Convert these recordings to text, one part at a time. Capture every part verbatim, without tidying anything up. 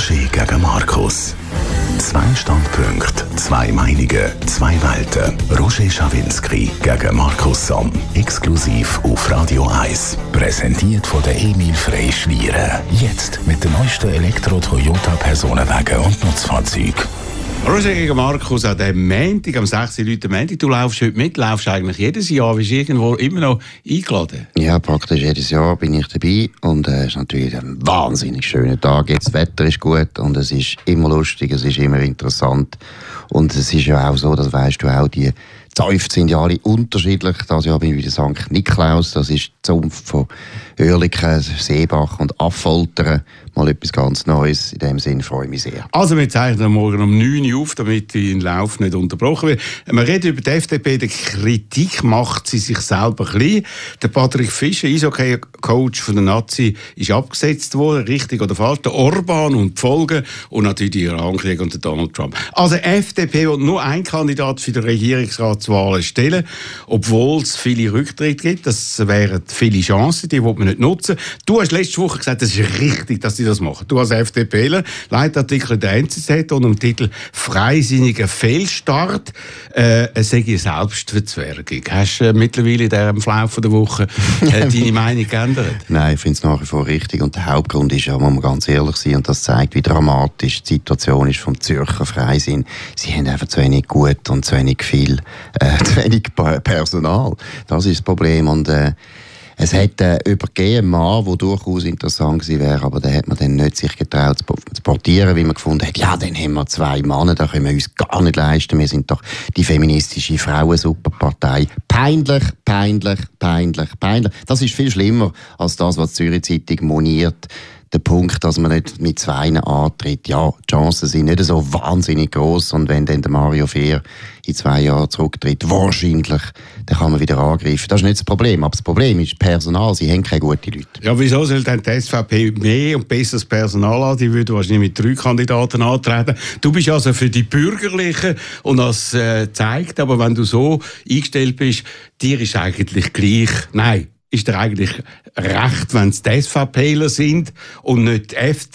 Roger gegen Markus. Zwei Standpunkte, zwei Meinungen, zwei Welten. Roger Schawinski gegen Markus Somm. Exklusiv auf Radio eins. Präsentiert von der Emil Frey Schlieren. Jetzt mit den neuesten Elektro-Toyota-Personenwagen und Nutzfahrzeugen. Roger gegen Markus an dem Montag, am sechsten Leute Montag. Du laufst heute mit, laufst eigentlich jedes Jahr, bist irgendwo immer noch eingeladen? Ja, praktisch jedes Jahr bin ich dabei und es äh, ist natürlich ein wahnsinnig schöner Tag. Jetzt, das Wetter ist gut und es ist immer lustig, es ist immer interessant und es ist ja auch so, das weisst du auch, die Zäufe sind ja alle unterschiedlich. Das Jahr bin ich wieder Sankt Niklaus, das ist die Zunft von Oerlikon, Seebach und Affoltern. Mal etwas ganz Neues. In dem Sinne freue ich mich sehr. Also wir zeichnen morgen um neun Uhr auf, damit dein Lauf nicht unterbrochen wird. Wir reden über die F D P. Die Kritik macht sie sich selber klein. Der Patrick Fischer, Eishockey-Coach von der Nazi, ist abgesetzt worden, richtig oder falsch. Der Orban und die Folgen und natürlich die Irankrieg und der Donald Trump. Also die F D P will nur einen Kandidat für die Regierungsratswahlen stellen, obwohl es viele Rücktritte gibt. Das wären viele Chancen, die will man nicht nutzen. Du hast letzte Woche gesagt, es ist richtig, dass sie das machen. Du als FDPler, Leitartikel der N Z Z unter dem Titel «Freisinniger Fehlstart», äh, es sei eine Selbstverzwergung. Hast du äh, mittlerweile in diesem Verlauf der Woche äh, deine Meinung geändert? Nein, ich finde es nach wie vor richtig. Und der Hauptgrund ist ja, muss man ganz ehrlich sein, und das zeigt, wie dramatisch die Situation ist vom Zürcher Freisinn. Sie haben einfach zu wenig gut und zu wenig viel, äh, zu wenig Personal. Das ist das Problem. Und äh, es hat äh, übergeben einen Mann, der durchaus interessant gewesen wäre, aber der hat man dann nicht sich getraut zu portieren, weil man gefunden hat, ja, dann haben wir zwei Männer, da können wir uns gar nicht leisten, wir sind doch die feministische Frauensuperpartei. Peinlich, peinlich, peinlich, peinlich. Das ist viel schlimmer als das, was die Zürich Zeitung moniert. Der Punkt, dass man nicht mit zwei antritt. Ja, die Chancen sind nicht so wahnsinnig gross. Und wenn dann der Mario Fehr in zwei Jahren zurücktritt, wahrscheinlich, dann kann man wieder angreifen. Das ist nicht das Problem. Aber das Problem ist Personal. Sie haben keine guten Leute. Ja, wieso soll denn die S V P mehr und besseres Personal haben? Die würden wahrscheinlich mit drei Kandidaten antreten. Du bist also für die Bürgerlichen und das äh, zeigt, aber wenn du so eingestellt bist, dir ist eigentlich gleich. Nein. Ist dir eigentlich recht, wenn es die SVPler sind und nicht die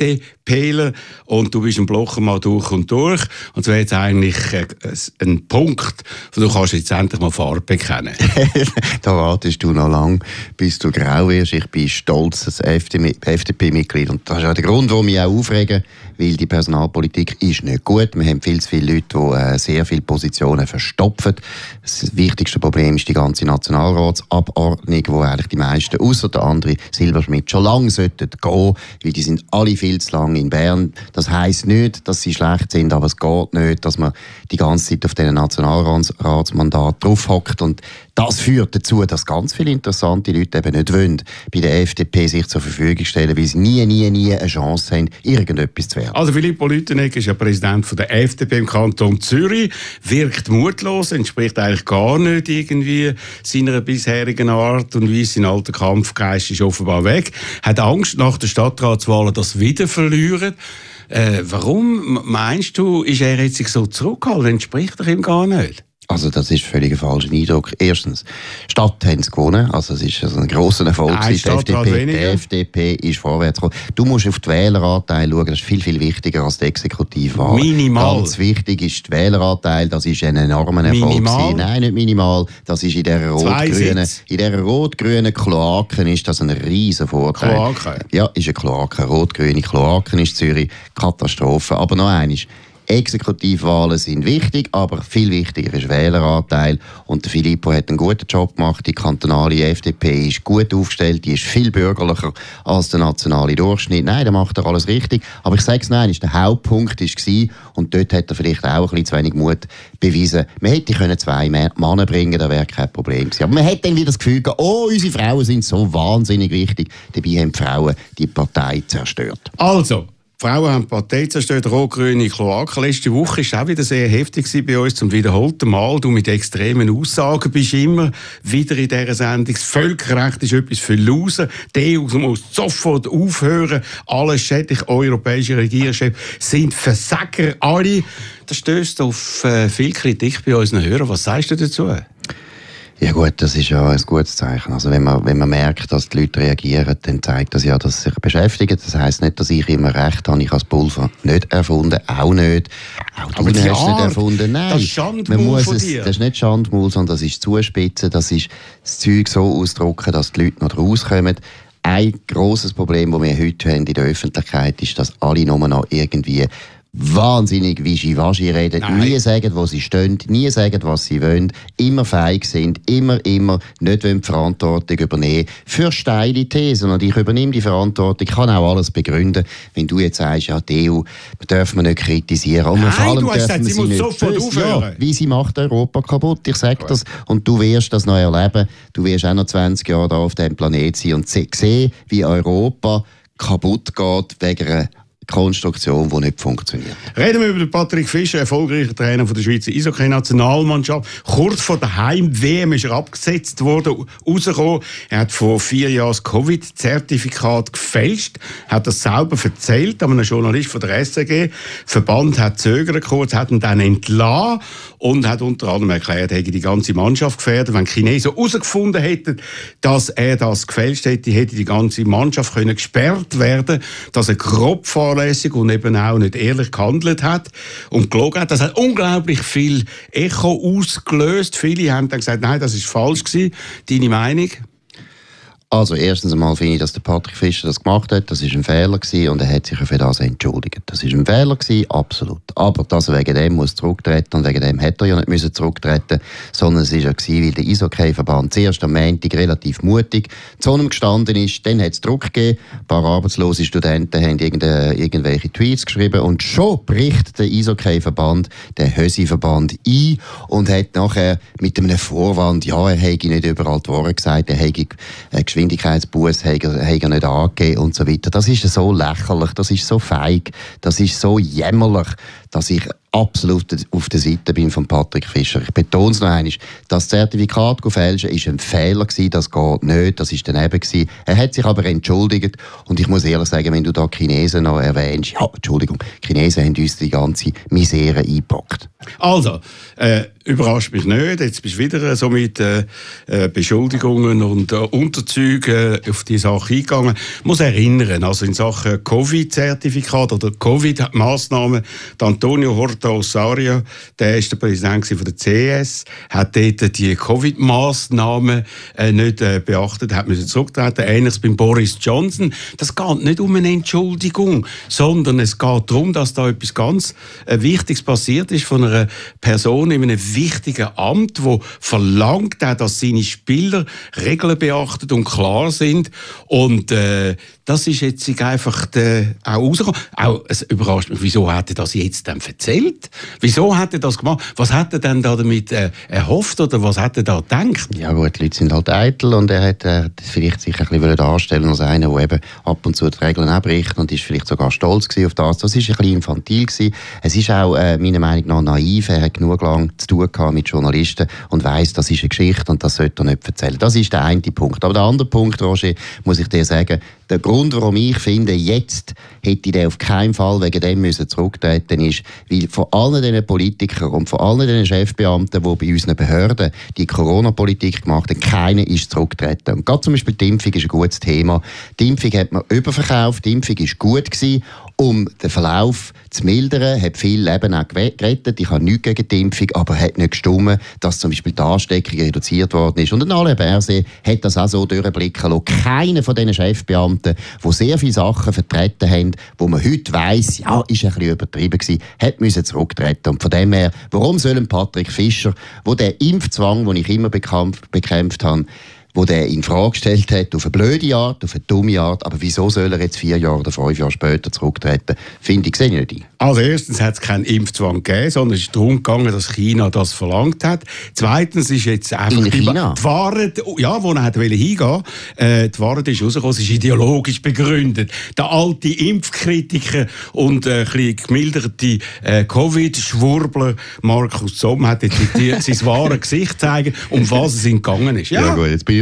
FDPler und du bist ein Blocher mal durch und durch und es wäre jetzt eigentlich äh, ein Punkt, wo du kannst jetzt endlich mal Farbe bekennen. Da wartest du noch lange, bis du grau wirst. Ich bin stolz als F D P-Mitglied und das ist auch der Grund, warum ich auch aufrege, weil die Personalpolitik ist nicht gut. Wir haben viel zu viele Leute, die äh, sehr viele Positionen verstopfen. Das wichtigste Problem ist die ganze Nationalratsabordnung, wo eigentlich die meisten, ausser der andere Silberschmidt, schon lange sollten gehen, weil die sind alle viel zu lange in Bern. Das heisst nicht, dass sie schlecht sind, aber es geht nicht, dass man die ganze Zeit auf diesen Nationalratsmandat draufhockt. Und das führt dazu, dass ganz viele interessante Leute eben nicht wollen, bei der F D P sich zur Verfügung stellen, weil sie nie, nie, nie eine Chance haben, irgendetwas zu werden. Also Filippo Lüttenegger ist ja Präsident von der F D P im Kanton Zürich, wirkt mutlos, entspricht eigentlich gar nicht irgendwie seiner bisherigen Art und Weise. Sein alter Kampfgeist ist offenbar weg. Hat Angst, nach der Stadtratswahl das wieder verlieren. Äh, warum, meinst du, ist er jetzt so zurückgehalten? Entspricht er ihm gar nicht? Also das ist völlig ein falscher Eindruck. Erstens, Stadt haben sie gewonnen, also es ist also ein grosser Erfolg. Nein, die F D P, die F D P ist vorwärts gekommen. Du musst auf die Wähleranteile schauen, das ist viel, viel wichtiger als die Exekutivwahl. Minimal. Ganz wichtig ist der Wähleranteil, das ist ein enormer Erfolg. Minimal? Nein, nicht minimal, das ist in dieser rot-grünen, in dieser rot-grünen Kloaken ist das ein riesen Vorteil. Kloaken? Ja, ist eine Kloaken, rot-grüne Kloaken ist Zürich, Katastrophe. Aber noch eines. Exekutivwahlen sind wichtig, aber viel wichtiger ist Wähleranteil. Und der Filippo hat einen guten Job gemacht. Die kantonale F D P ist gut aufgestellt, die ist viel bürgerlicher als der nationale Durchschnitt. Nein, da macht er alles richtig. Aber ich sage es nein, der Hauptpunkt war, und dort hat er vielleicht auch ein bisschen zu wenig Mut bewiesen. Man hätte können zwei Männer bringen, da wäre kein Problem gewesen. Aber man hat dann wieder das Gefühl gehabt, oh, unsere Frauen sind so wahnsinnig wichtig. Dabei haben die Frauen die Partei zerstört. Also, Frauen haben die Partei zerstört, rot-grüne Kloaken. Letzte Woche war es auch wieder sehr heftig bei uns, zum wiederholten Mal. Du mit extremen Aussagen bist immer wieder in dieser Sendung. Das Völkerrecht ist etwas für Loser. Die E U muss sofort aufhören. Alle schädlichen europäischen Regierungschefs sind Versager. Alle. Das stößt auf äh, viel Kritik bei unseren Hörern. Was sagst du dazu? Ja gut, das ist ja ein gutes Zeichen. Also wenn man, wenn man merkt, dass die Leute reagieren, dann zeigt das ja, dass sie sich beschäftigen. Das heisst nicht, dass ich immer recht habe. Ich habe das Pulver nicht erfunden, auch nicht. Auch du hast es nicht erfunden. Nein, das ist Schandmaul man muss von es, dir. Das ist nicht Schandmaul, sondern das ist Zuspitzen. Das ist das Zeug so ausdrücken, dass die Leute noch rauskommen. Ein grosses Problem, das wir heute haben in der Öffentlichkeit, ist, dass alle nur noch irgendwie wahnsinnig Wischiwaschi reden, Nein. nie sagen, wo sie stehen, nie sagen, was sie wollen, immer feig sind, immer, immer nicht wollen die Verantwortung übernehmen für steile Thesen. Und ich übernehme die Verantwortung, kann auch alles begründen. Wenn du jetzt sagst, ja, die E U dürfen wir nicht kritisieren. Und Nein, vor allem du hast dürfen gesagt, wir sie muss nicht sofort böse- aufhören. Ja, wie sie macht Europa kaputt. Ich sage das. Und du wirst das noch erleben. Du wirst auch noch zwanzig Jahre da auf diesem Planeten sein und sehen, wie Europa kaputt geht wegen einer Konstruktion, die nicht funktioniert. Reden wir über den Patrick Fischer, erfolgreicher Trainer von der Schweizer Eishockey-Nationalmannschaft. Kurz vor der Heim-W M ist er abgesetzt worden, rausgekommen. Er hat vor vier Jahren das Covid-Zertifikat gefälscht, hat das selber erzählt an einem Journalist von der S R G. Der Verband hat zögert kurz, hat ihn dann entlassen und hat unter anderem erklärt, er hätte die ganze Mannschaft gefährdet. Wenn die Chinesen herausgefunden hätten, dass er das gefälscht hätte, hätte die ganze Mannschaft können gesperrt werden, dass er grob fahrlässig und eben auch nicht ehrlich gehandelt hat und gelogen hat. Das hat unglaublich viel Echo ausgelöst. Viele haben dann gesagt, nein, das ist falsch gewesen. Deine Meinung? Also erstens einmal finde ich, dass der Patrick Fischer das gemacht hat. Das war ein Fehler gewesen und er hat sich für das entschuldigt. Das war ein Fehler gewesen, absolut. Aber dass er wegen dem muss zurücktreten und wegen dem hätte er ja nicht müssen zurücktreten, sondern es war ja gewesen, weil der Eishockey-Verband zuerst am Montag relativ mutig zu einem gestanden ist. Dann hat es Druck gegeben. Ein paar arbeitslose Studenten haben irgendwelche Tweets geschrieben und schon bricht der Eishockey-Verband, der Hösi-Verband ein und hat nachher mit einem Vorwand, ja, er hätte nicht überall die Wahrheit gesagt, er hätte Geschwindigkeitsbuß hat er nicht angegeben und so weiter. Das ist so lächerlich, das ist so feig, das ist so jämmerlich, dass ich absolut auf der Seite bin von Patrick Fischer. Ich betone es noch einmal, das Zertifikat zu fälschen war ein Fehler gewesen, das geht nicht, das war daneben gewesen. Er hat sich aber entschuldigt und ich muss ehrlich sagen, wenn du da Chinesen noch erwähnst, ja, Entschuldigung, Chinesen haben uns die ganze Misere eingepackt. Also, äh, überrascht mich nicht, jetzt bist du wieder so mit äh, äh, Beschuldigungen und äh, Unterzügen auf die Sache eingegangen. Ich muss erinnern, also in Sachen Covid-Zertifikat oder Covid-Massnahmen, Antonio Horta Osorio, der ist der Präsident von der C S, hat dort die Covid-Massnahmen äh, nicht äh, beachtet, hat müssen zurücktreten. Ähnliches beim Boris Johnson. Das geht nicht um eine Entschuldigung, sondern es geht darum, dass da etwas ganz äh, Wichtiges passiert ist von einer Person in einem wichtigen Amt, wo verlangt hat, dass seine Spieler Regeln beachtet und klar sind. Und äh, das ist jetzt einfach äh, auch rausgekommen. Auch, es überrascht mich, wieso hat er das jetzt dann erzählt? Wieso hat er das gemacht? Was hat er denn da damit äh, erhofft oder was hat er da gedacht? Ja gut, die Leute sind halt eitel und er hat äh, vielleicht sich ein bisschen darstellen als einer, der eben ab und zu die Regeln abbricht und ist vielleicht sogar stolz gewesen auf das. Das war ein bisschen infantil gewesen. Es ist auch äh, meiner Meinung nach naiv. Er hat genug lang zu tun gehabt mit Journalisten und weiss, das ist eine Geschichte und das sollte er nicht erzählen. Das ist der eine Punkt. Aber der andere Punkt, Roger, muss ich dir sagen, der Grund, warum ich finde, jetzt hätte der auf keinen Fall wegen dem müssen zurücktreten, ist, weil von allen diesen Politikern und von allen diesen Chefbeamten, die bei unseren Behörden die Corona-Politik gemacht haben, keiner ist zurückgetreten. Und gerade zum Beispiel die Impfung ist ein gutes Thema. Die Impfung hat man überverkauft, die Impfung war gut gewesen, um den Verlauf zu mildern, hat viele Leben auch gerettet. Ich habe nichts gegen die Impfung, aber hat nicht gestimmt, dass zum Beispiel die Ansteckung reduziert worden ist. Und der Alain Berset hat das auch so durchblicken lassen. Keiner von diesen Chefbeamten, die sehr viele Sachen vertreten haben, wo man heute weiss, ja, ist ein bisschen übertrieben gewesen, hat müssen zurücktreten. Und von dem her, warum soll ein Patrick Fischer, wo der Impfzwang, den ich immer bekämpft, bekämpft habe, wo der in Frage gestellt hat, auf eine blöde Art, auf eine dumme Art, aber wieso soll er jetzt vier Jahre oder fünf Jahre später zurücktreten, finde ich, sehe ich nicht ein. Also erstens hat es keinen Impfzwang gegeben, sondern es ist darum gegangen, dass China das verlangt hat. Zweitens ist jetzt einfach in China? Die Wahrheit, ja, wo er hat hingehen, äh, die Wahrheit ist rausgekommen, es ist ideologisch begründet. Der alte Impfkritiker und äh, ein bisschen gemilderte äh, Covid-Schwurbler Markus Somm hat jetzt die, sein wahres Gesicht zeigen, um was es ihm gegangen ist. Ja, ja gut, jetzt bin ich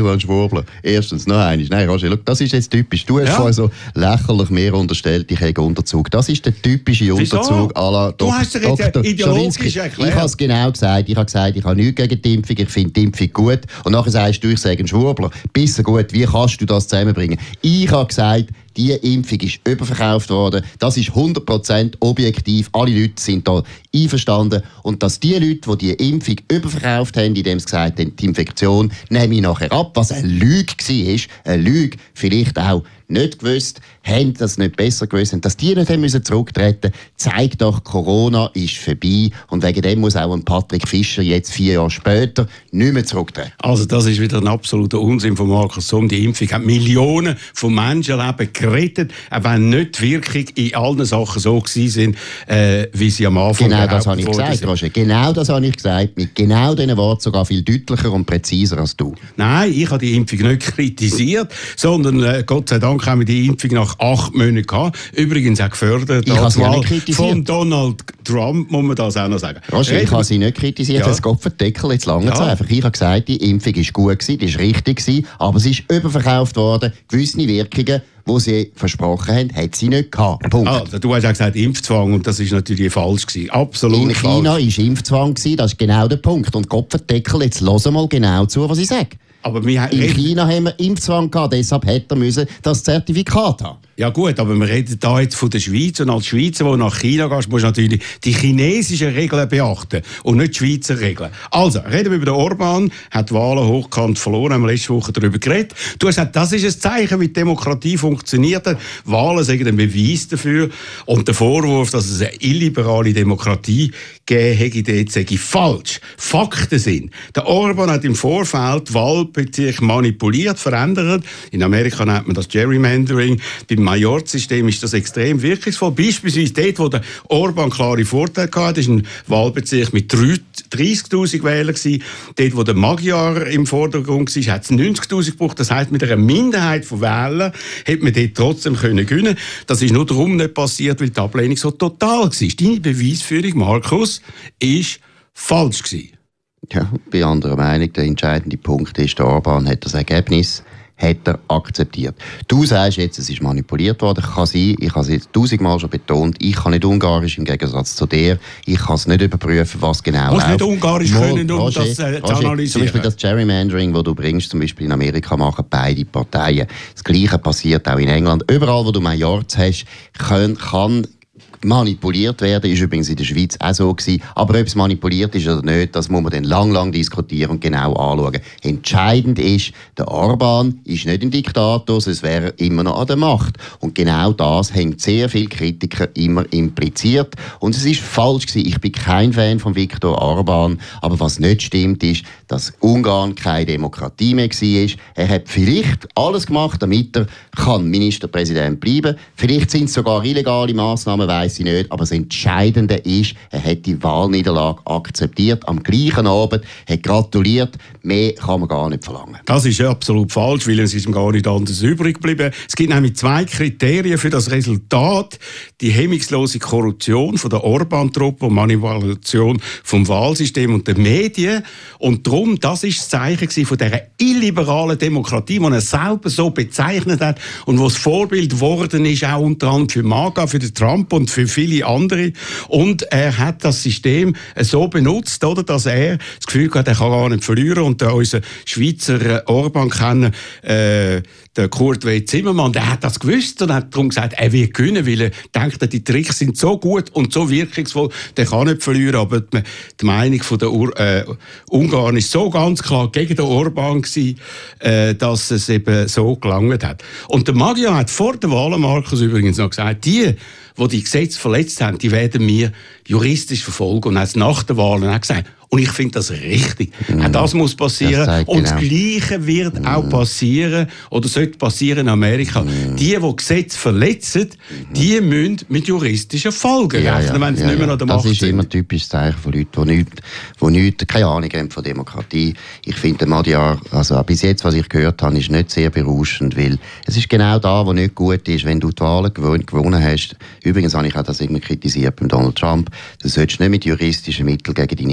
ein Schwurbler. Erstens, noch eines. Nein, Roger, schau, das ist jetzt typisch. Du hast ja. vorhin so lächerlich mehr unterstellt, ich hätte Unterzug. Das ist der typische Wieso? Unterzug à la Du hast dir jetzt ideologisch erklärt. Ich habe es genau gesagt. Ich habe gesagt, ich habe nichts gegen die Impfung, ich finde die Impfung gut. Und nachher sagst du, ich sage ein Schwurbler. Besser gut, wie kannst du das zusammenbringen? Ich habe gesagt, die Impfung ist überverkauft worden. Das ist hundert Prozent objektiv. Alle Leute sind da einverstanden. Und dass die Leute, die die Impfung überverkauft haben, indem sie gesagt haben, die Infektion nehme ich nachher ab, was eine Lüge war, eine Lüge, vielleicht auch nicht gewusst, haben das nicht besser gewusst, dass die nicht haben müssen zurücktreten müssen, zeigt doch, Corona ist vorbei und wegen dem muss auch ein Patrick Fischer jetzt vier Jahre später nicht mehr zurücktreten. Also das ist wieder ein absoluter Unsinn von Markus Somm. Die Impfung hat Millionen von Menschenleben gerettet, auch wenn nicht die Wirkung in allen Sachen so gewesen sind, äh, wie sie am Anfang Genau das habe ich gesagt, Roger. Genau das habe ich gesagt, mit genau diesen Worten sogar viel deutlicher und präziser als du. Nein, ich habe die Impfung nicht kritisiert, sondern äh, Gott sei Dank haben wir die Impfung nach acht Monaten gehabt. Übrigens auch gefördert. Ich habe sie nicht kritisiert. Von Donald Trump, muss man das auch noch sagen. Roger, ich habe sie nicht kritisiert. Ja. Das Kopfendeckel jetzt lange ja. einfach. Ich habe gesagt, die Impfung ist gut gewesen, die ist richtig gewesen, aber sie ist überverkauft worden. Gewisse Wirkungen, die sie versprochen haben, hat sie nicht gehabt. Punkt. Ah, du hast ja gesagt Impfzwang und das ist natürlich falsch gewesen. Absolut In China war falsch. Impfzwang gewesen, das ist genau der Punkt. Und Kopfendeckel, jetzt hören mal genau zu, was ich sage. Aber wir in China haben wir Impfzwang gehabt, deshalb hätte er müssen das Zertifikat haben. Ja gut, aber wir reden da jetzt von der Schweiz und als Schweizer, der nach China gehst, musst du natürlich die chinesischen Regeln beachten und nicht die Schweizer Regeln. Also, reden wir über den Orban, hat die Wahlen hochkant verloren, haben wir letzte Woche darüber geredet. Du hast gesagt, das ist ein Zeichen, wie die Demokratie funktioniert. Wahlen sind ein Beweis dafür und der Vorwurf, dass es eine illiberale Demokratie gegeben hätte, dort sage ich falsch. Fakten sind, der Orban hat im Vorfeld Wahlbezirke manipuliert, verändert. In Amerika nennt man das Gerrymandering. Beim Majorzsystem ist das extrem wirkungsvoll. Beispielsweise dort, wo der Orban klare Vorteile hatte, das war ein Wahlbezirk mit dreissigtausend Wählern. Dort, wo der Magyar im Vordergrund war, hat es neunzigtausend gebraucht. Das heisst, mit einer Minderheit von Wählern hätte man dort trotzdem gewinnen können. Das ist nur darum nicht passiert, weil die Ablehnung so total war. Deine Beweisführung, Markus, ist falsch gewesen. Ja, ich bin anderer Meinung. Der entscheidende Punkt ist, der Orban hat das Ergebnis hat er akzeptiert. Du sagst jetzt, es ist manipuliert worden. Kann sein, ich habe es jetzt tausendmal schon betont, ich kann nicht Ungarisch im Gegensatz zu dir. Ich kann es nicht überprüfen, was genau läuft. Du musst nicht Ungarisch Mo, können, um Roger, das äh, zu Roger, analysieren. Zum Beispiel das Gerrymandering, das du bringst, zum Beispiel in Amerika machen beide Parteien. Das Gleiche passiert auch in England. Überall, wo du Majorz hast, kann, kann manipuliert werden, ist übrigens in der Schweiz auch so gewesen. Aber ob es manipuliert ist oder nicht, das muss man dann lang, lang diskutieren und genau anschauen. Entscheidend ist, der Orban ist nicht ein Diktator, sonst wäre er immer noch an der Macht. Und genau das haben sehr viele Kritiker immer impliziert. Und es ist falsch gewesen. Ich bin kein Fan von Viktor Orban, aber was nicht stimmt ist, dass Ungarn keine Demokratie mehr war. Er hat vielleicht alles gemacht, damit er kann Ministerpräsident bleiben kann. Vielleicht sind es sogar illegale Massnahmen, weiss ich nicht. Aber das Entscheidende ist, er hat die Wahlniederlage akzeptiert. Am gleichen Abend hat gratuliert. Mehr kann man gar nicht verlangen. Das ist absolut falsch, weil es ist ihm gar nicht anders übrig geblieben. Es gibt nämlich zwei Kriterien für das Resultat. Die hemmungslose Korruption von der Orban-Truppe und Manipulation vom Wahlsystem und den Medien. Und darum, das ist das Zeichen von dieser illiberalen Demokratie, die er selber so bezeichnet hat und wo das Vorbild geworden ist, auch unter anderem für MAGA, für den Trump und für viele andere. Und er hat das System so benutzt, oder, dass er das Gefühl hat, er kann gar nicht verlieren. Und der, unser Schweizer Orban-Kenner, äh, der Kurt W. Zimmermann, der hat das gewusst und hat darum gesagt, er wird gewinnen, weil er denkt, die Tricks sind so gut und so wirkungsvoll, der kann nicht verlieren. Aber die, die Meinung von der Ur, äh, Ungarn ist so ganz klar gegen den Orban gewesen, äh, dass es eben so gelangt hat. Und der Magyar hat vor der Wahl, Markus, übrigens noch gesagt, die, die die Gesetze verletzt haben, die werden wir juristisch verfolgen. Und er hat nach der Wahl auch gesagt, und ich finde das richtig. Mm. Auch das muss passieren. Das und genau. Das Gleiche wird mm. auch passieren, oder sollte passieren in Amerika. Mm. Die, die Gesetze verletzen, mm. die müssen mit juristischen Folgen ja, rechnen, ja, wenn sie ja, nicht mehr ja. an der Macht sind. Das ist immer ein typisches Zeichen von Leuten, die nichts, die nichts, keine Ahnung haben von Demokratie. Ich finde, der Magyar, also bis jetzt, was ich gehört habe, ist nicht sehr berauschend, weil es ist genau da, wo nicht gut ist, wenn du die Wahlen gewonnen, gewonnen hast. Übrigens habe ich auch das irgendwie kritisiert beim Donald Trump. Du solltest nicht mit juristischen Mitteln gegen deine Gegner vor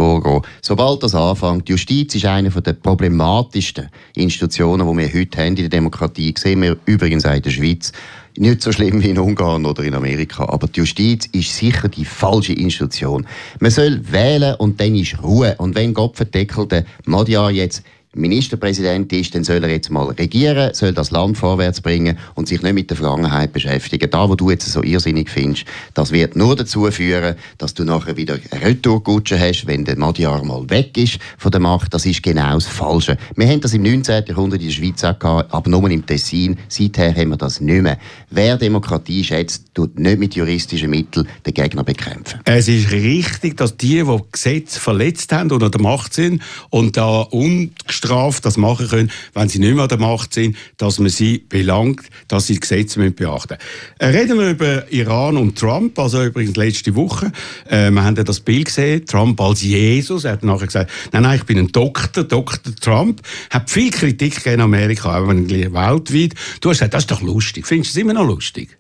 vorgehen. Sobald das anfängt, die Justiz ist eine der problematischsten Institutionen, die wir heute haben in der Demokratie. Das sehen wir übrigens auch in der Schweiz. Nicht so schlimm wie in Ungarn oder in Amerika, aber die Justiz ist sicher die falsche Institution. Man soll wählen und dann ist Ruhe. Und wenn Gottverdeckel der Madjar jetzt Ministerpräsident ist, dann soll er jetzt mal regieren, soll das Land vorwärts bringen und sich nicht mit der Vergangenheit beschäftigen. Da, wo du jetzt so irrsinnig findest, das wird nur dazu führen, dass du nachher wieder eine Retourkutsche hast, wenn der Madjar mal weg ist von der Macht. Das ist genau das Falsche. Wir haben das im neunzehnten Jahrhundert in der Schweiz auch gehabt, aber nur im Tessin. Seither haben wir das nicht mehr. Wer Demokratie schätzt, tut nicht mit juristischen Mitteln den Gegner bekämpfen. Es ist richtig, dass die, die Gesetze verletzt haben oder an der Macht sind und da ungestraft das machen können, wenn sie nicht mehr an der Macht sind, dass man sie belangt, dass sie die Gesetze beachten müssen. Reden wir über Iran und Trump, also übrigens letzte Woche. Äh, wir haben ja das Bild gesehen, Trump als Jesus. Er hat nachher gesagt, nein, nein, ich bin ein Doktor, Doktor Trump. Hat viel Kritik gegeben in Amerika, auch weltweit. Du hast gesagt, das ist doch lustig. Findest du es immer noch lustig?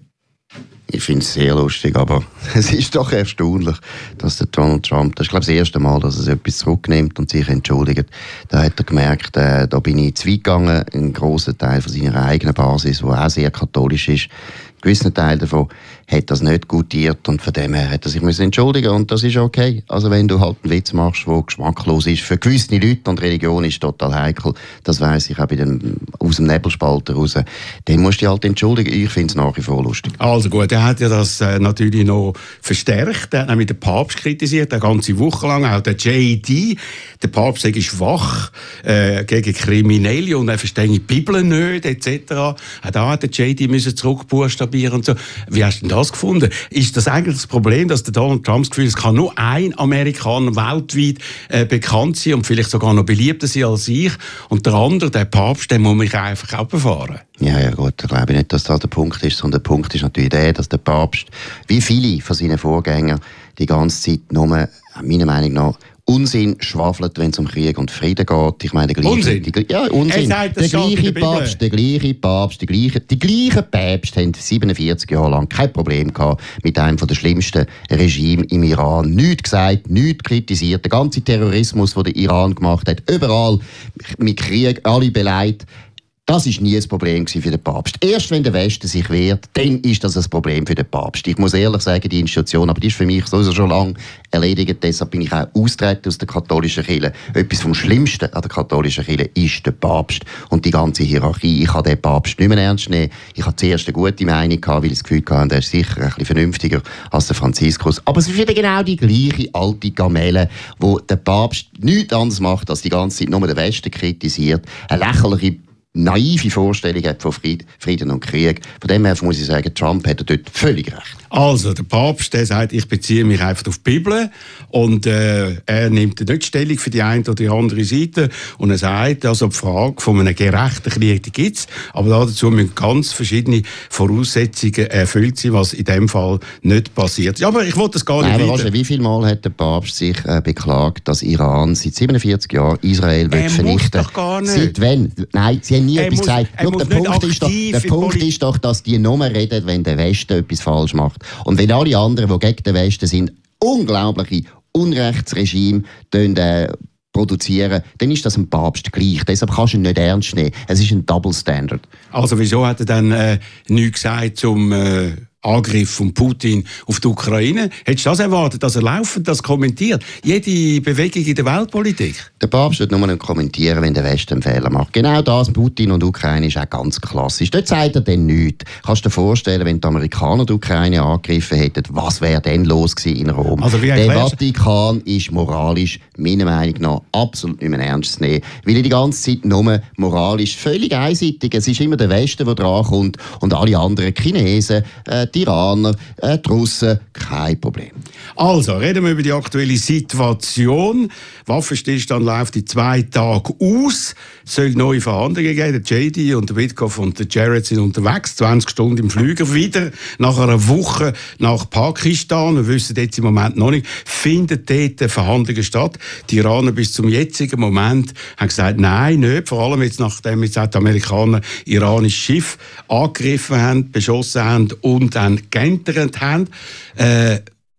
Ich finde es sehr lustig, aber es ist doch erstaunlich, dass der Donald Trump, das ist glaube ich das erste Mal, dass er etwas zurücknimmt und sich entschuldigt. Da hat er gemerkt, äh, da bin ich zu weit gegangen, ein grosser Teil von seiner eigenen Basis, die auch sehr katholisch ist. Ein gewisser Teil davon hat das nicht gutiert und von dem her hat er sich müssen entschuldigen und das ist okay. Also wenn du halt einen Witz machst, der geschmacklos ist, für gewisse Leute und Religion ist total heikel, das weiss ich auch bei dem, aus dem Nebelspalter raus, dann musst du dich halt entschuldigen. Ich finde es nach wie vor lustig. Also gut, er hat ja das äh, natürlich noch verstärkt. Er hat nämlich den Papst kritisiert, eine ganze Woche lang, auch der J D. Der Papst sei schwach äh, gegen Kriminelle und er verstehe die Bibel nicht, et cetera. Auch da hat der J D müssen zurückbuchstabieren und so. Wie hast du denn das gefunden? Ist das eigentlich das Problem, dass der Donald Trump das Gefühl hat, es kann nur ein Amerikaner weltweit äh, bekannt sein und vielleicht sogar noch beliebter sein als ich und der andere, der Papst, den muss mich einfach auch befahren? Ja, ja gut, ich glaube nicht, dass das der Punkt ist, sondern der Punkt ist natürlich der, dass der Papst, wie viele von seinen Vorgängern, die ganze Zeit nur, meiner Meinung nach, Unsinn schwafelt, wenn es um Krieg und Frieden geht. Ich meine, der gleiche, Unsinn? Die, ja, Unsinn. Sagt, der gleiche Papst, der gleiche Papst, die gleichen, die gleichen Päpste haben siebenundvierzig Jahre lang kein Problem gehabt mit einem der schlimmsten Regime im Iran. Nichts gesagt, nichts kritisiert. Der ganze Terrorismus, den der Iran gemacht hat, überall mit Krieg, alle beleidigt. Das war nie ein Problem für den Papst. Erst wenn der Westen sich wehrt, dann ist das ein Problem für den Papst. Ich muss ehrlich sagen, die Institution, aber die ist für mich sowieso schon lange erledigt. Deshalb bin ich auch austreten aus der katholischen Kirche. Etwas vom Schlimmsten an der katholischen Kirche ist der Papst und die ganze Hierarchie. Ich kann den Papst nicht mehr ernst nehmen. Ich hatte zuerst eine gute Meinung gehabt, weil ich das Gefühl hatte, er ist sicher ein bisschen vernünftiger als der Franziskus. Aber es ist wieder genau die gleiche alte Gamelle, wo der Papst nichts anderes macht, als die ganze Zeit nur den Westen kritisiert. Eine lächerliche naive Vorstellung hat von Frieden und Krieg. Von dem her muss ich sagen, Trump hat dort völlig recht. Also, der Papst, der sagt, ich beziehe mich einfach auf die Bibel und äh, er nimmt nicht Stellung für die eine oder die andere Seite und er sagt, also die Frage von einem gerechten Krieg, die gibt es, aber dazu müssen ganz verschiedene Voraussetzungen erfüllt sein, was in dem Fall nicht passiert. Ja, aber ich wollte das gar nicht Nein, aber weiter. Roger, wie viel Mal hat der Papst sich äh, beklagt, dass Iran seit siebenundvierzig Jahren Israel will vernichten? Doch gar nicht. Seit wann? Nein, sie haben nie er etwas muss, gesagt. Schau, der Punkt, ist doch, der Punkt ist doch, dass die nur reden, wenn der Westen etwas falsch macht. Und wenn alle anderen, die gegen den Westen sind, unglaubliche Unrechtsregime äh, produzieren, dann ist das ein Papst gleich. Deshalb kannst du ihn nicht ernst nehmen. Es ist ein Double Standard. Also wieso hat er dann äh, nichts gesagt zum äh, Angriff von Putin auf die Ukraine? Hättest du das erwartet, dass er laufend das kommentiert? Jede Bewegung in der Weltpolitik? Der Papst wird nur noch kommentieren, wenn der Westen einen Fehler macht. Genau das, Putin und Ukraine, ist auch ganz klassisch. Dort sagt er dann nichts. Kannst du dir vorstellen, wenn die Amerikaner die Ukraine angegriffen hätten, was wäre denn los gewesen in Rom? Also der Vatikan ist moralisch, meiner Meinung nach, absolut nicht mehr ernst zu nehmen. Weil er die ganze Zeit nur moralisch völlig einseitig. Es ist immer der Westen, der drankommt und alle anderen Chinesen, äh, die Iraner, äh, die Russen, kein Problem. Also, reden wir über die aktuelle Situation. Waffenstillstand läuft in zwei Tagen aus. Es soll neue Verhandlungen geben. Der J D und der Witkoff und der Jared sind unterwegs. zwanzig Stunden im Flüger wieder. Nach einer Woche nach Pakistan. Wir wissen jetzt im Moment noch nicht, finden dort Verhandlungen statt. Die Iraner bis zum jetzigen Moment haben gesagt, nein, nicht. Vor allem jetzt, nachdem jetzt die Amerikaner iranische Schiffe angegriffen haben, beschossen haben und dann geentert haben. Äh,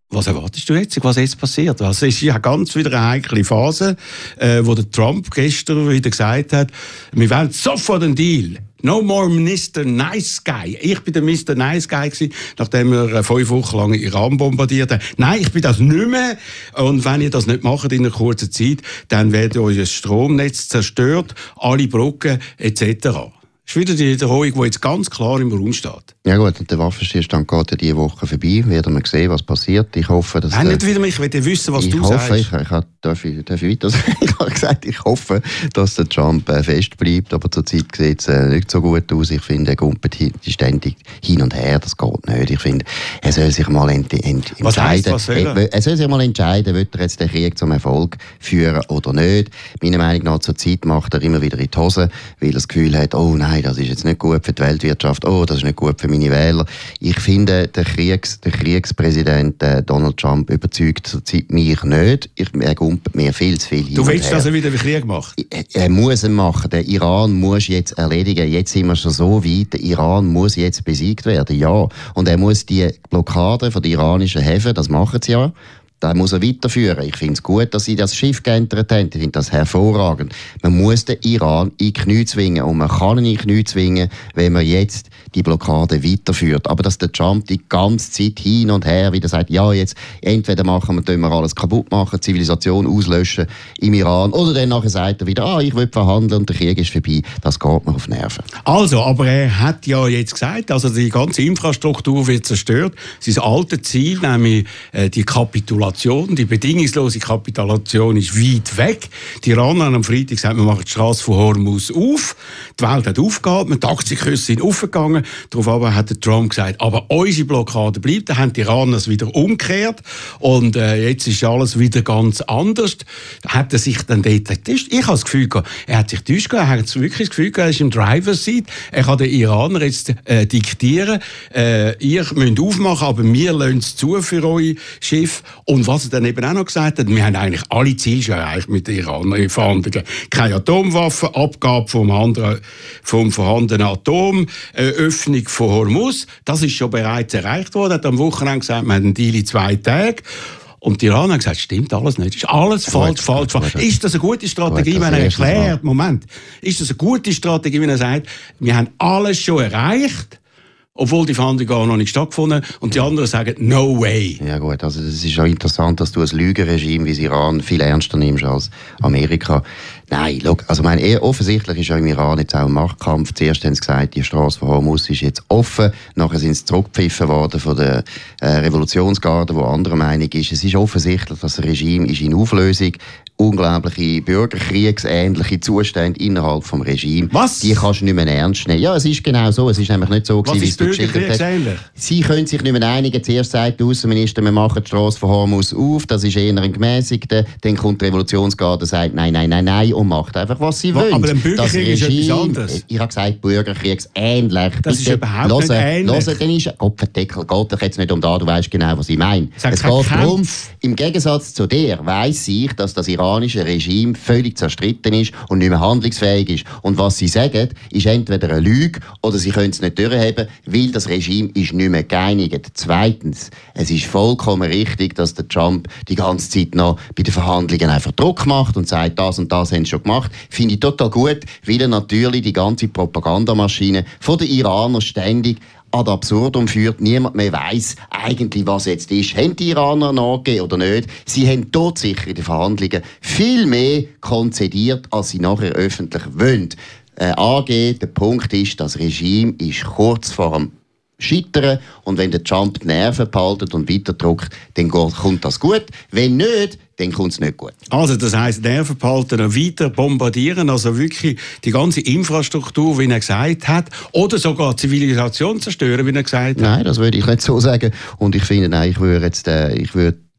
Was erwartest du jetzt, was jetzt passiert? Also es ist ja ganz wieder eine heikle Phase, äh, wo der Trump gestern wieder gesagt hat, wir wollen sofort einen Deal. No more Mister Nice Guy. Ich bin der Mister Nice Guy gewesen, nachdem wir fünf Wochen lang Iran bombardiert haben. Nein, ich bin das nicht mehr. Und wenn ihr das nicht macht in einer kurzen Zeit, dann wird euer Stromnetz zerstört, alle Brücken et cetera. Das ist wieder die Drohung, die jetzt ganz klar im Raum steht. Ja gut, und der Waffenstillstand geht ja diese Woche vorbei. Werden wir sehen, was passiert. Ich hoffe, dass... Nein, nicht wieder, ich will wissen, was ich du hoffe, sagst. Ich hoffe, ich, darf ich, darf ich weiter sagen? Ich habe gesagt, ich hoffe, dass der Trump äh, fest bleibt, aber zurzeit sieht es äh, nicht so gut aus. Ich finde, er gumpelt ständig hin und her, das geht nicht. Ich finde, er soll sich mal ent, ent, was entscheiden. Heisst, was soll er? er? Er soll sich mal entscheiden, will er jetzt den Krieg zum Erfolg führen oder nicht. Meiner Meinung nach zurzeit macht er immer wieder in die Hose, weil er das Gefühl hat, oh nein, das ist jetzt nicht gut für die Weltwirtschaft, oh, das ist nicht gut für meine Wähler. Ich finde, der, Kriegs, der Kriegspräsident äh, Donald Trump überzeugt zurzeit mich nicht. Ich, er gumpelt mir viel zu viel hin. Du willst, dass er wieder Krieg macht? Er, er muss ihn machen. Der Iran muss jetzt erledigen. Jetzt sind wir schon so weit. Der Iran muss jetzt besiegt werden, ja. Und er muss die Blockade von den iranischen Häfen, das machen sie ja, da muss er weiterführen. Ich finde es gut, dass sie das Schiff geändert haben. Ich finde das hervorragend. Man muss den Iran in die Knie zwingen. Und man kann ihn in die Knie zwingen, wenn man jetzt die Blockade weiterführt. Aber dass der Trump die ganze Zeit hin und her wieder sagt, ja, jetzt entweder machen wir, tun wir alles kaputt machen, Zivilisation auslöschen im Iran, oder dann nachher sagt er wieder, ah, ich will verhandeln und der Krieg ist vorbei. Das geht mir auf die Nerven. Also, aber er hat ja jetzt gesagt, also die ganze Infrastruktur wird zerstört. Sein altes Ziel, nämlich äh, die Kapitulation, die bedingungslose Kapitulation ist weit weg. Die Iraner haben am Freitag gesagt, wir machen die Straße von Hormuz auf. Die Welt hat aufgehalten, die Aktienkurse sind aufgegangen. Daraufhin hat der Trump gesagt, aber unsere Blockade bleibt. Dann haben die Iraner es wieder umgekehrt. Und äh, jetzt ist alles wieder ganz anders. Da hat er sich dann dort getäuscht. Ich habe das Gefühl gehabt, er hat sich getäuscht. Er hat wirklich das Gefühl gehabt, er ist im Driver's Seat. Er kann den Iranern jetzt äh, diktieren, äh, ihr müsst aufmachen, aber wir lassen es zu für euer Schiff. Und was er dann eben auch noch gesagt hat, wir haben eigentlich alle Ziele schon erreicht mit den Iranern in Verhandlungen. Keine Atomwaffen, Abgabe vom, anderen, vom vorhandenen Atom, äh, Öffnung von Hormuz, das ist schon bereits erreicht worden. Er hat am Wochenende gesagt, wir haben einen Deal in zwei Tagen. Und die Iraner haben gesagt, stimmt alles nicht. Ist alles gut, falsch, falsch, falsch. Ist das eine gute Strategie, gut, wenn er erklärt, Moment, ist das eine gute Strategie, wenn er sagt, wir haben alles schon erreicht, obwohl die Verhandlungen gar noch nicht stattgefunden haben, und die anderen sagen, no way. Ja gut, also das ist auch interessant, dass du ein Lügenregime wie das Iran viel ernster nimmst als Amerika. Nein, look, also mein, eher offensichtlich ist ja im Iran jetzt auch ein Machtkampf. Zuerst haben sie gesagt, die Straße von Hormuz ist jetzt offen. Nachher sind sie zurückgepfiffen worden von der äh, Revolutionsgarde, die anderer Meinung ist. Es ist offensichtlich, dass das Regime ist in Auflösung. Unglaubliche bürgerkriegsähnliche Zustände innerhalb des Regimes. Was? Die kannst du nicht mehr ernst nehmen. Ja, es ist genau so. Es ist nämlich nicht so, gewesen, wie es du geschildert hast. Sie können sich nicht mehr einigen. Zuerst sagt der Außenminister, wir machen die Straße von Hormuz auf. Das ist eher ein gemäßigter. Dann kommt die Revolutionsgarde und sagt, nein, nein, nein, nein. Und macht einfach, was sie wollen. Aber ein Bürgerkrieg das Regime, ist etwas anderes. Ich habe gesagt, bürgerkriegsähnlich. Das Bitte, ist überhaupt hören, nicht ähnlich. Hören, dann ist Kopfendeckel. Geht doch jetzt nicht um da, du weißt genau, was ich meine. Sag, es geht darum, im Gegensatz zu dir weiss ich, dass das iranische Regime völlig zerstritten ist und nicht mehr handlungsfähig ist. Und was sie sagen, ist entweder eine Lüge oder sie können es nicht durchheben, weil das Regime ist nicht mehr geeinigt. Zweitens, es ist vollkommen richtig, dass der Trump die ganze Zeit noch bei den Verhandlungen einfach Druck macht und sagt, das und das haben sie schon gemacht. Finde ich total gut, weil er natürlich die ganze Propagandamaschine von den Iranern ständig ad absurdum führt. Niemand mehr weiss eigentlich, was jetzt ist. Haben die Iraner nachgegeben oder nicht? Sie haben dort sicher in den Verhandlungen viel mehr konzediert, als sie nachher öffentlich wollen. Äh, angehen, der Punkt ist, das Regime ist kurz vor dem Scheitern, und wenn der Trump die Nerven behaltet und weiterdrückt, dann kommt das gut. Wenn nicht, dann kommt es nicht gut. Also das heisst, Nerven behalten und weiter bombardieren, also wirklich die ganze Infrastruktur, wie er gesagt hat, oder sogar Zivilisation zerstören, wie er gesagt hat? Nein, das würde ich nicht so sagen. Und ich finde, nein, ich würde jetzt, äh, ich würde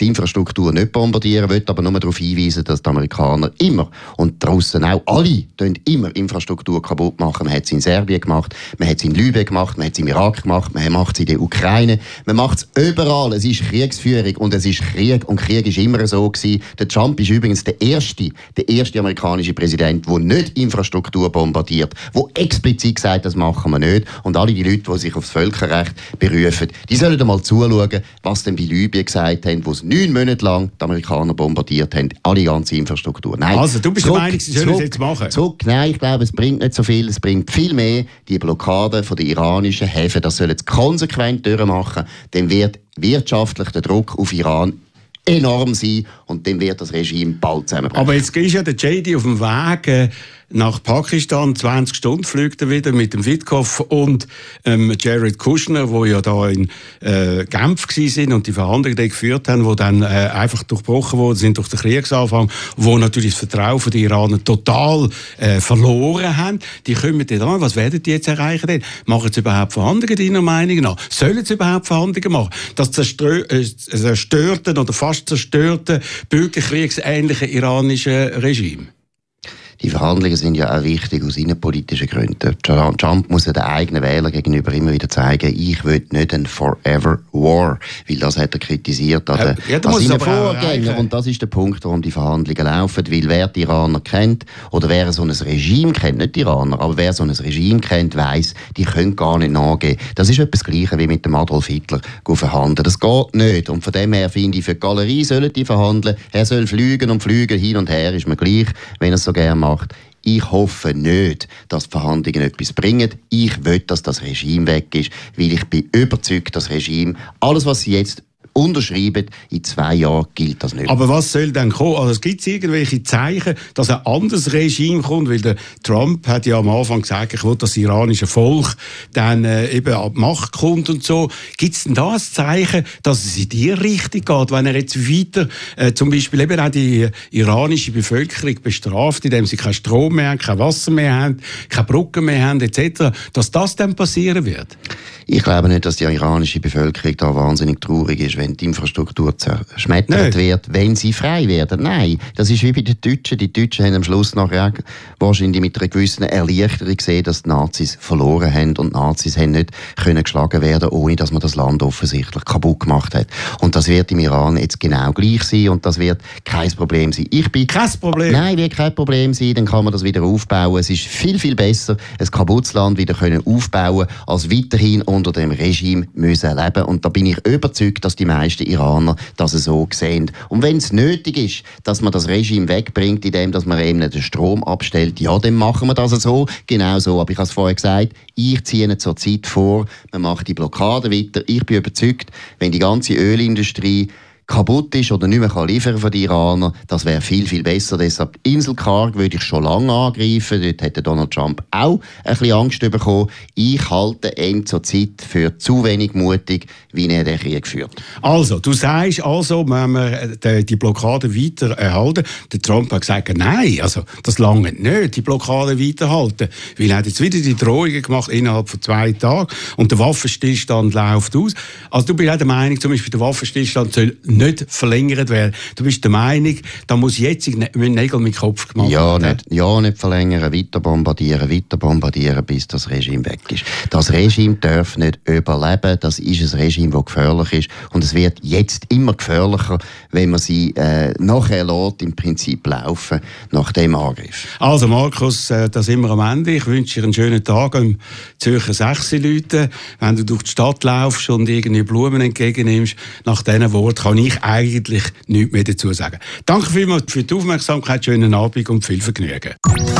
die Infrastruktur nicht bombardieren, will aber nur darauf hinweisen, dass die Amerikaner immer und die Russen auch alle immer Infrastruktur kaputt machen. Man hat es in Serbien gemacht, man hat es in Libyen gemacht, man hat es im Irak gemacht, man macht es in der Ukraine, man macht es überall. Es ist Kriegsführung und es ist Krieg und Krieg ist immer so gewesen. Der Trump ist übrigens der erste, der erste amerikanische Präsident, der nicht Infrastruktur bombardiert, der explizit sagt, das machen wir nicht. Und alle die Leute, die sich aufs Völkerrecht berufen, die sollen einmal zuschauen, was denn bei Libyen gesagt haben, wo es neun Monate lang die Amerikaner bombardiert haben, alle ganze Infrastruktur. Nein, also du bist zurück, der Meinung, sie sollen es jetzt machen? Zurück, nein, ich glaube, es bringt nicht so viel, es bringt viel mehr die Blockade von den iranischen Häfen, das sollen sie konsequent durchmachen, dann wird wirtschaftlich der Druck auf Iran enorm sein und dann wird das Regime bald zusammenbrechen. Aber jetzt ist ja der J D auf dem Weg äh, nach Pakistan, zwanzig Stunden fliegt er wieder mit dem Witkoff und ähm, Jared Kushner, wo ja da in äh, Genf gsi sind und die Verhandlungen die geführt haben, wo dann äh, einfach durchbrochen worden sind durch den Kriegsanfang, wo natürlich das Vertrauen der Iraner total äh, verloren haben. Die kommen dann an, was werden die jetzt erreichen denn? Machen sie überhaupt Verhandlungen deiner Meinung nach? Sollen sie überhaupt Verhandlungen machen? Das zerstör- äh, zerstörte oder fast zerstörte bürgerkriegsähnliche iranische Regime? Die Verhandlungen sind ja auch wichtig aus innenpolitischen Gründen. Trump muss ja den eigenen Wählern gegenüber immer wieder zeigen, ich will nicht ein Forever War, weil das hat er kritisiert an, ja, ja, an seinen Vorgängern. Und das ist der Punkt, warum die Verhandlungen laufen, weil wer die Iraner kennt oder wer so ein Regime kennt, nicht die Iraner, aber wer so ein Regime kennt, weiss, die können gar nicht nachgeben. Das ist etwas Gleiches wie mit dem Adolf Hitler verhandeln. Das geht nicht. Und von dem her finde ich, für die Galerie sollen die verhandeln. Er soll fliegen und fliegen, hin und her, ist mir gleich, wenn er es so gerne macht. Ich hoffe nicht, dass die Verhandlungen etwas bringen. Ich will, dass das Regime weg ist, weil ich bin überzeugt, das Regime, alles was sie jetzt unterschreiben, in zwei Jahren gilt das nicht. Aber was soll denn kommen? Also es gibt irgendwelche Zeichen, dass ein anderes Regime kommt, weil der Trump hat ja am Anfang gesagt, ich will, dass das iranische Volk dann äh, eben an die Macht kommt und so. Gibt es denn da ein Zeichen, dass es in die Richtung geht, wenn er jetzt weiter äh, zum Beispiel eben auch die iranische Bevölkerung bestraft, indem sie keinen Strom mehr haben, kein Wasser mehr haben, keine Brücken mehr haben et cetera, dass das dann passieren wird? Ich glaube nicht, dass die iranische Bevölkerung da wahnsinnig traurig ist, wenn die Infrastruktur zerschmettert wird, wenn sie frei werden. Nein, das ist wie bei den Deutschen. Die Deutschen haben am Schluss nachher wahrscheinlich mit einer gewissen Erleichterung gesehen, dass die Nazis verloren haben und die Nazis haben nicht können geschlagen werden, ohne dass man das Land offensichtlich kaputt gemacht hat. Und das wird im Iran jetzt genau gleich sein und das wird kein Problem sein. Ich bin kein Problem? Nein, wird kein Problem sein, dann kann man das wieder aufbauen. Es ist viel, viel besser, ein kaputtes Land wieder können aufbauen, als weiterhin unter dem Regime müssen leben. Und da bin ich überzeugt, dass die meisten Iraner das so sehen. Und wenn es nötig ist, dass man das Regime wegbringt, indem dass man eben den Strom abstellt, ja, dann machen wir das so, genau so. Aber ich habe es vorher gesagt, ich ziehe zur Zeit vor, man macht die Blockade weiter. Ich bin überzeugt, wenn die ganze Ölindustrie kaputt ist oder nicht mehr kann liefern von den Iranern, das wäre viel, viel besser. Deshalb die Insel Karg würde ich schon lange angreifen. Dort hätte Donald Trump auch ein bisschen Angst bekommen. Ich halte ihn zur Zeit für zu wenig mutig, wie er den Krieg führt. Also, du sagst also, wenn wir die Blockade weiter erhalten, der Trump hat gesagt, nein, also das lange nicht, die Blockade weiterhalten. Weil er hat jetzt wieder die Drohungen gemacht innerhalb von zwei Tagen und der Waffenstillstand läuft aus. Also du bist auch der Meinung, zum Beispiel der Waffenstillstand soll nicht verlängert werden. Du bist der Meinung, da muss jetzt Nägel mit Kopf gemacht ja, werden. Nicht, ja, nicht verlängern, weiter bombardieren, weiter bombardieren, bis das Regime weg ist. Das Regime darf nicht überleben. Das ist ein Regime, das gefährlich ist. Und es wird jetzt immer gefährlicher, wenn man sie äh, nachher lässt, im Prinzip laufen, nach dem Angriff. Also Markus, äh, da sind wir am Ende. Ich wünsche dir einen schönen Tag am Zürcher sechs Leute. Wenn du durch die Stadt laufst und irgendwie Blumen entgegennimmst, nach diesen Worten kann ich eigentlich nichts mehr dazu sagen. Danke vielmals für die Aufmerksamkeit, schönen Abend und viel Vergnügen.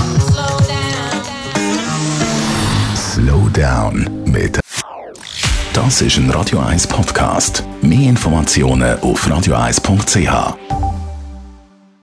Slow down mit. Das ist ein Radio eins Podcast. Mehr Informationen auf radio eins punkt c h.